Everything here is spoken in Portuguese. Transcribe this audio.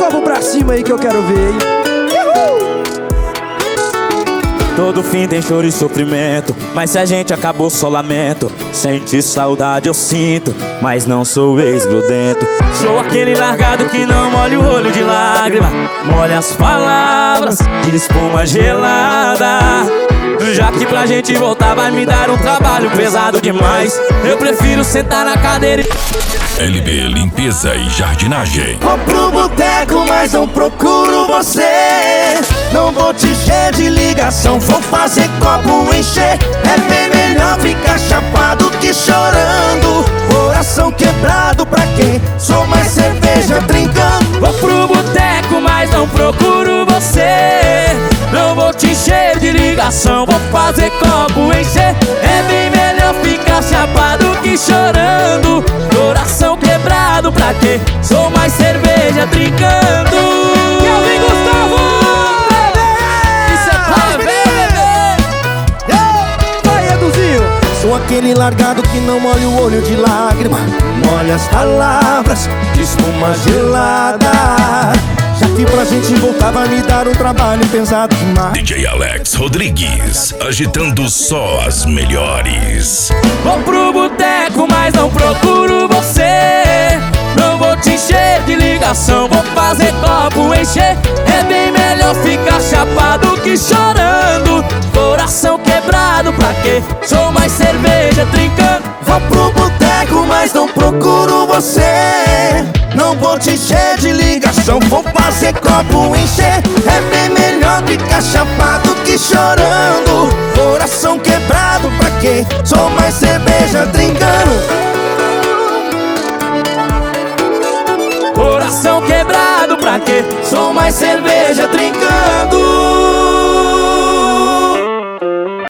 copo pra cima aí que eu quero ver, hein? Todo fim tem choro e sofrimento, mas se a gente acabou só lamento. Sente saudade eu sinto, mas não sou ex-grudento. Sou aquele largado que não molha o olho de lágrima, molha as palavras de espuma gelada. Já que pra gente voltar vai me dar um trabalho pesado demais, eu prefiro sentar na cadeira e... LB Limpeza e Jardinagem. Vou pro boteco, mas não procuro você. Não vou te encher de ligação, vou fazer copo encher. É bem melhor ficar chapado que chorando. Coração quebrado pra quem? Sou mais cerveja trincando. Vou pro boteco, mas não procuro você. Não vou te encher de ligação, vou fazer copo encher. É bem melhor ficar chapado que chorando. Coração quebrado pra quê? Sou mais cerveja trincando. Kelvin Gustavo! Isso é pra bebê! Vai, Eduzinho! Sou aquele largado que não molha o olho de lágrima, molha as palavras de espuma gelada. Já que pra gente voltar vai me dar um trabalho pesado demais. DJ Alex Rodrigues, agitando só as melhores. Vou pro boteco, mas não procuro você. Não vou te encher de ligação, vou fazer copo encher. É bem melhor ficar chapado que chorando. Coração quebrado pra quê? Sou mais cerveja trincando. Vou pro boteco, mas não procuro você. Não vou te encher de ligação, vou fazer copo encher. É bem melhor ficar chapado que chorando. Coração quebrado pra quê? Sou mais cerveja trincando. Coração quebrado pra quê? Sou mais cerveja